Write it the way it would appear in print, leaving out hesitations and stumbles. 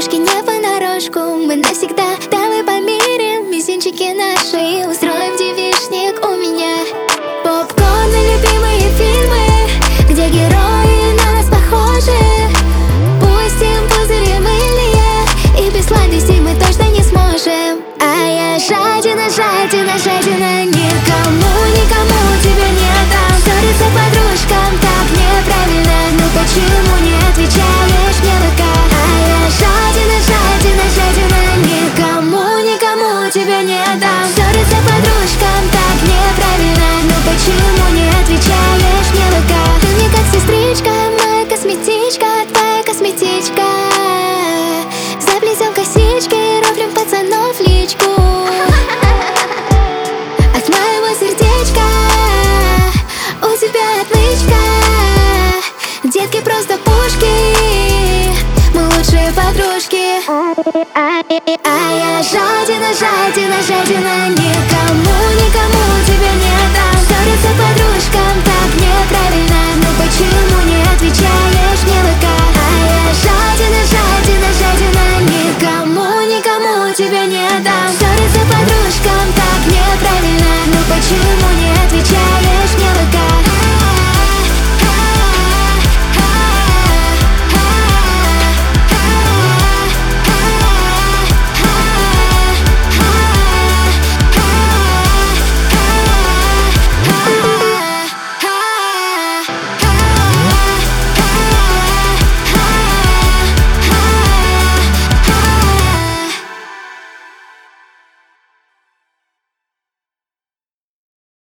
подружки не понарошку. Мы навсегда давай помирим мизинчики наши и устроим девичник у меня. Попкорн и любимые фильмы, где герои на нас похожи. Пустим пузыри мыльные, и без сладостей мы точно не сможем. А я жадина, жадина, жадина, никому, никому тебя не дам. Ссориться подружкам так неправильно, ну почему не отвечаешь мне в ВК? А я жадина, жадина, жадина, никому, никому тебя не дам. Ссориться подружкам так неправильно, ну почему не отвечаешь мне в ВК? Ты мне как сестричка, моя косметичка, твоя косметичка. Заплетем косички, рофлим пацанов в личку. От моего сердечка у тебя отмычка. Детки просто пушки, мы лучшие подружки. А я жадина, жадина, жадина, никому, никому тебя не дам. Ссориться подружкам так неправильно, ну почему не отвечаешь?